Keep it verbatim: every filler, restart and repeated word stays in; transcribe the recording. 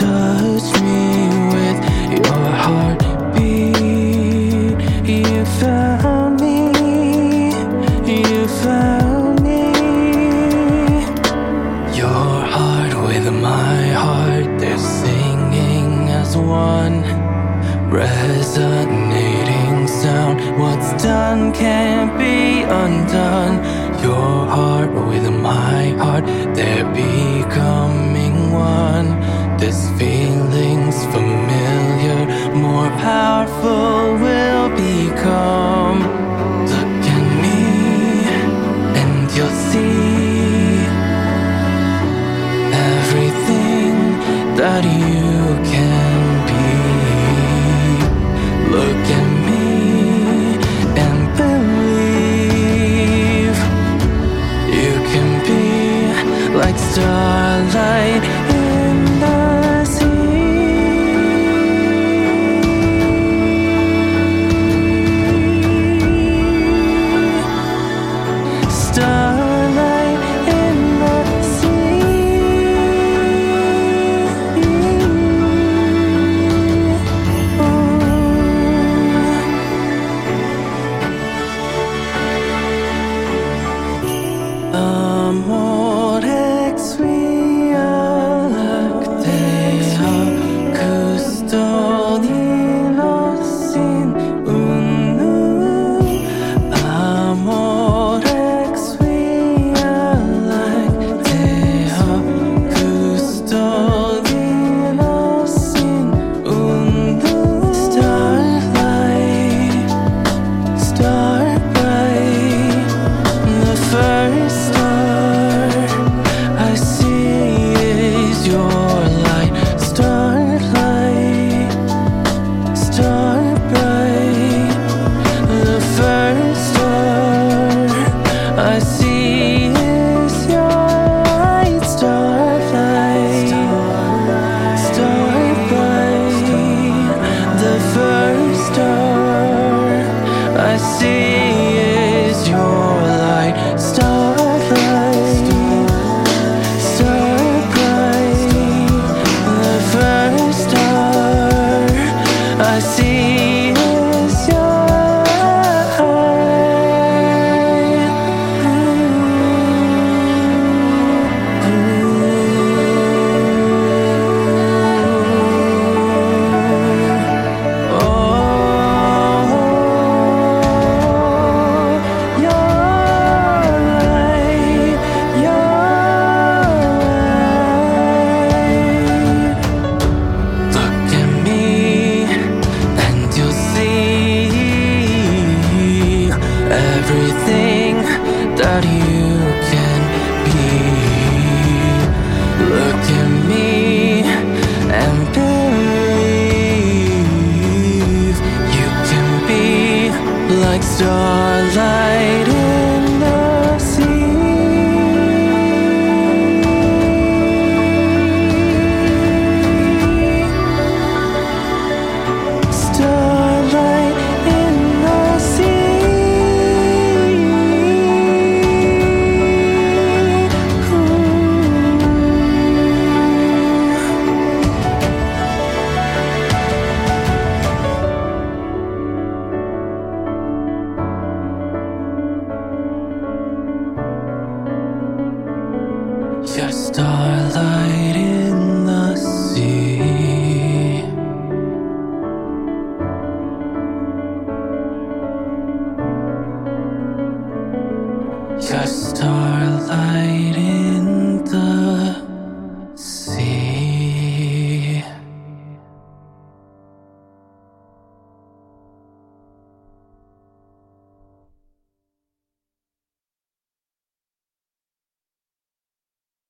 touch me with your heartbeat. You found me, you found me. Your heart with my heart, they're singing as one, resonating sound. What's done can't be undone. Your heart with my heart, they're becoming one. This feeling's familiar, more powerful will become. Look at me and you'll see everything that you can be. Look at me and believe you can be like starlight in the starlight in the sea. Amore via lactea, custodinos in unu. Amore via lactea, custodinos in unu. Starlight, star bright, the first star I see is your light. Starlight, star bright, the first star I see is your light. Starlight, star bright, the first star I see is your light. Starlight, star bright, the first star I see is your everything that you can be. Look at me and believe you can be like starlight in the sea. Starlight in the sea. You're starlight in the sea. You're